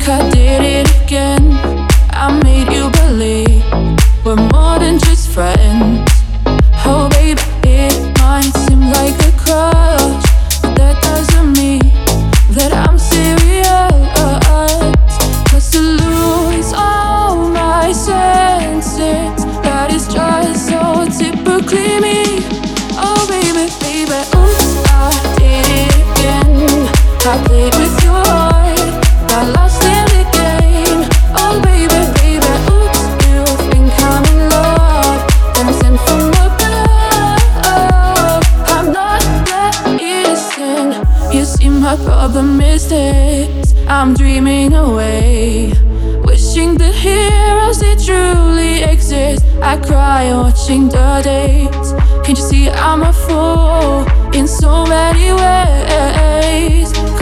think I did it again. I made you believe we're more than just friends. Oh baby, it might seem like a crush, but that doesn't mean that I'm serious. 'Cause to lose all my senses, that is just so typically me. Oh baby, baby, oops, I did it again. I played with your heart, got lost in the game. Oh baby, baby, oops, you think I'm in love, dancing from above. I'm not that innocent. You see, my problem is this: I'm dreaming away, wishing the heroes they truly exist. I cry watching the days. Can't you see I'm a fool in so many ways?